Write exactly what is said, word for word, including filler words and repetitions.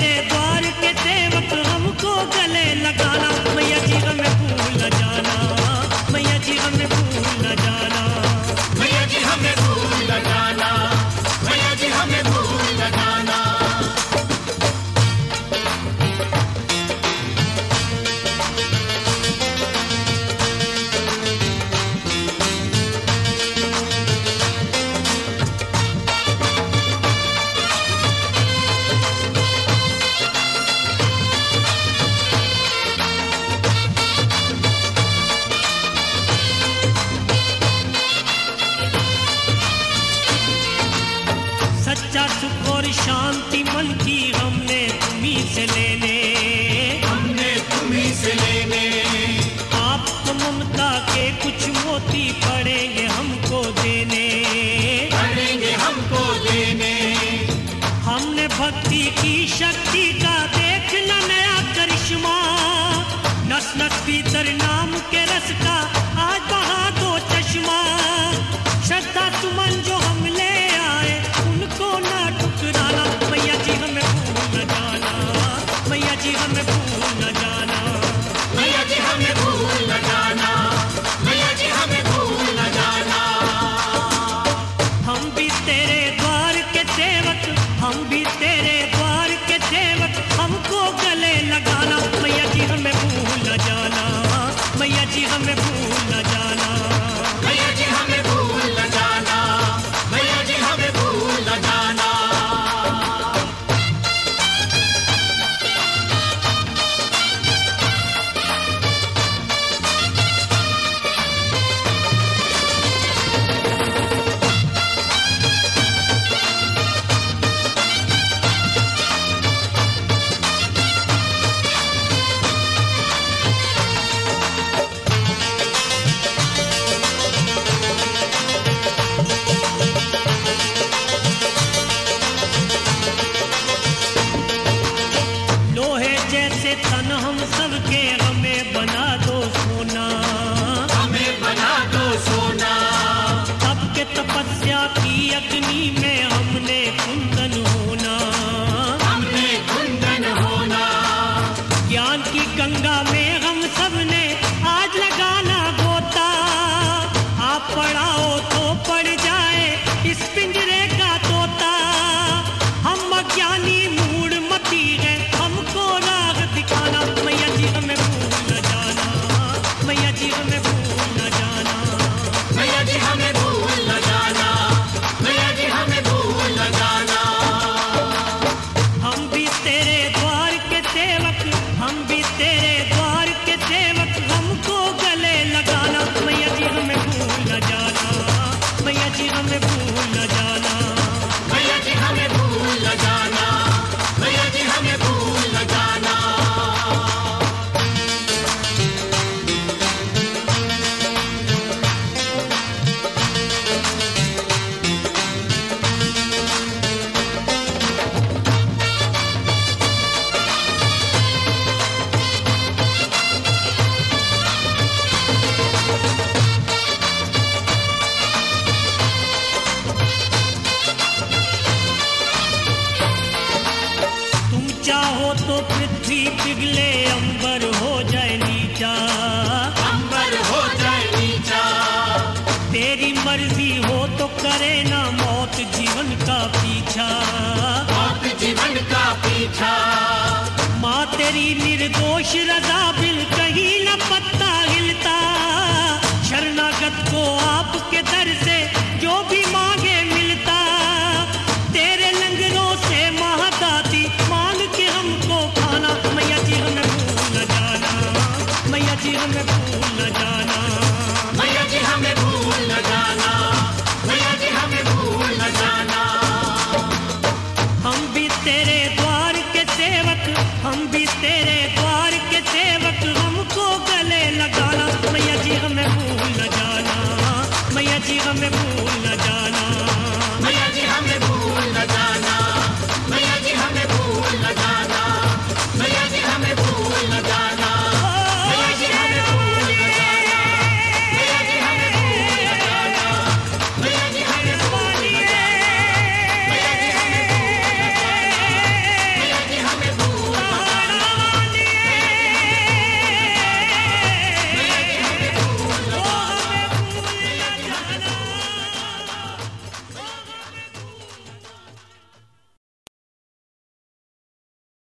तेरे द्वार के सेवक हमको गले लगाना, मैया जी हमें भूल न जाना, मैया जी हमें भूल न जाना, मैया जी हमें भूल न जाना, मैया जी हमें भूल न जाना। सच्चा सुख और शांति मन की हमने तुम्हीं से लेने, हमने तुम्हीं से लेने। आपको ममता के कुछ मोती पड़ेंगे हमको देने, पड़ेंगे हमको देने। हमने भक्ति की शक्ति का देखना नया करिश्मा, नस नस भीतर नाम के रस का आज बहा दो चश्मा। श्रद्धा सुमन जो हम ले आए उनको ना ठुकराना, मैया जी हमें भूल न जाना, मैया जी हमें भूल न जाना, मैया जी हमें भूल न जाना, मैया जी हमें भूल न जाना। हम भी तेरे द्वार के सेवक, हम भी तेरे द्वार के सेवक, हमको गले लगाना, मैया जी हमें भूल न जाना, मैया जी हमें भूल न जाना, मैया जी हमें भूल न जाना, मैया जी हमें भूल न जाना। लोहे जैसे तन हम सबके हमें बना दो सोना, हमें बना दो सोना। सबके तपस्या की अग्नि में हमने कुंदन होना, हमने कुंदन होना। ज्ञान की गंगा में हम सबने आज लगाना गोता, आप पढ़ाओ तो पड़ जाए इस पिंजरे का तोता। हम अज्ञानी मूड मती है हमको राह दिखाना, मैया जी हमें भूल न जाना, मैया जी हमें भूल न जाना, मैया जी हमें भूल न जाना, मैया जी हमें भूल न जाना। हम भी तेरे द्वार के सेवक, हम भी तेरे द्वार के सेवक, हमको गले लगाना, मैया जी हमें भूल न जाना, मैया जी हमें भूल न जाना, मैया जी हमें भूल न जाना, मैया जी हमें भूल न जाना। तुम चाहो तो पृथ्वी पिघले अंबर हो जाए नीचा, अंबर हो जाए नीचा। तेरी मर्जी हो तो करे ना मौत जीवन का पीछा, मौत जीवन का पीछा। माँ तेरी निर्दोष रजा बिल कहीं